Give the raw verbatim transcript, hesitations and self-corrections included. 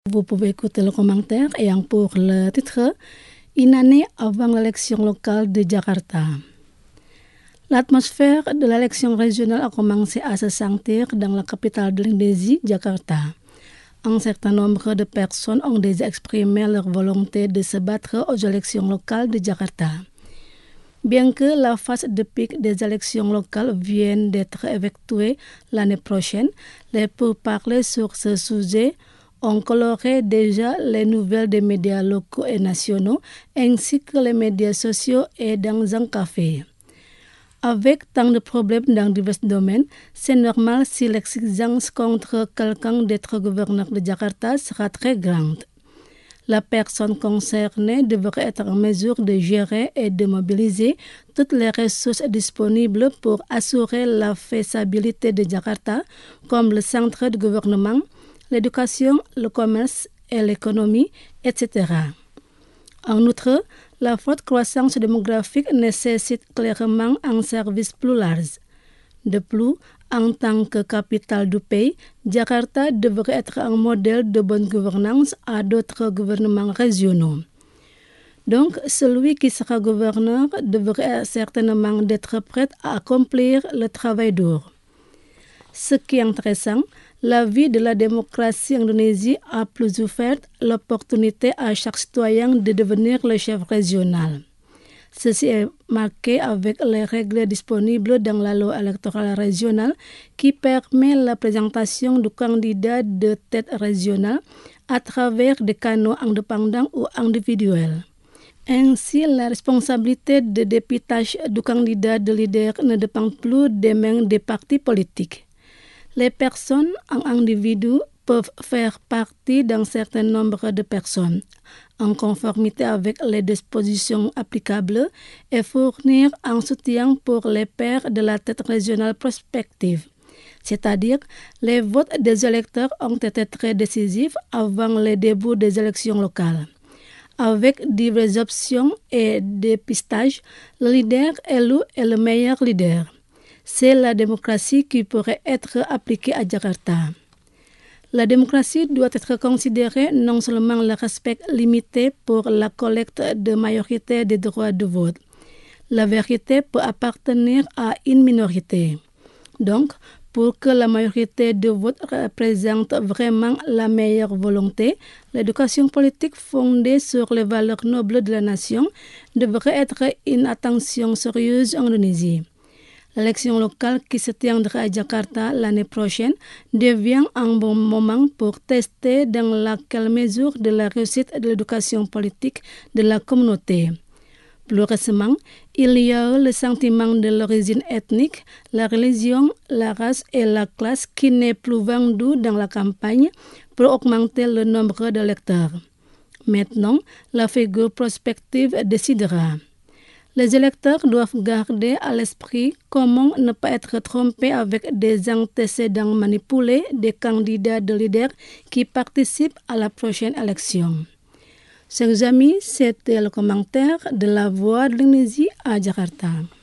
Vous pouvez écouter le commentaire et pour le titre, une année avant l'élection locale de Jakarta. L'atmosphère de l'élection régionale a commencé à se sentir dans la capitale de l'Indonésie, Jakarta. Un certain nombre de personnes ont déjà exprimé leur volonté de se battre aux élections locales de Jakarta. Bien que la phase de pic des élections locales vienne d'être effectuée l'année prochaine, les pourparlers sur ce sujet ont coloré déjà les nouvelles des médias locaux et nationaux, ainsi que les médias sociaux et dans un café. Avec tant de problèmes dans divers domaines, c'est normal si l'exigence contre quelqu'un d'être gouverneur de Jakarta sera très grande. La personne concernée devrait être en mesure de gérer et de mobiliser toutes les ressources disponibles pour assurer la faisabilité de Jakarta, comme le centre de gouvernement, l'éducation, le commerce et l'économie, et cetera. En outre, la forte croissance démographique nécessite clairement un service plus large. De plus, en tant que capitale du pays, Jakarta devrait être un modèle de bonne gouvernance à d'autres gouvernements régionaux. Donc, celui qui sera gouverneur devrait certainement être prêt à accomplir le travail dur. Ce qui est intéressant, la vie de la démocratie en Indonésie a plus offert l'opportunité à chaque citoyen de devenir le chef régional. Ceci est marqué avec les règles disponibles dans la loi électorale régionale qui permet la présentation du candidat de tête régionale à travers des canaux indépendants ou individuels. Ainsi, la responsabilité de dépistage du candidat de leader ne dépend plus des mains des partis politiques. Les personnes en individu peuvent faire partie d'un certain nombre de personnes, en conformité avec les dispositions applicables, et fournir un soutien pour les pairs de la tête régionale prospective. C'est-à-dire, les votes des électeurs ont été très décisifs avant le début des élections locales. Avec diverses options et dépistage, le leader élu est le meilleur leader. C'est la démocratie qui pourrait être appliquée à Jakarta. La démocratie doit être considérée non seulement le respect limité pour la collecte de majorité des droits de vote. La vérité peut appartenir à une minorité. Donc, pour que la majorité de vote représente vraiment la meilleure volonté, l'éducation politique fondée sur les valeurs nobles de la nation devrait être une attention sérieuse en Indonésie. L'élection locale qui se tiendra à Jakarta l'année prochaine devient un bon moment pour tester dans laquelle mesure de la réussite de l'éducation politique de la communauté. Plus récemment, il y a eu le sentiment de l'origine ethnique, la religion, la race et la classe qui n'est plus vendu dans la campagne pour augmenter le nombre d'électeurs. Maintenant, la figure prospective décidera. Les électeurs doivent garder à l'esprit comment ne pas être trompés avec des antécédents manipulés des candidats de leaders qui participent à la prochaine élection. Chers amis, c'était le commentaire de la Voix de l'Indonésie à Jakarta.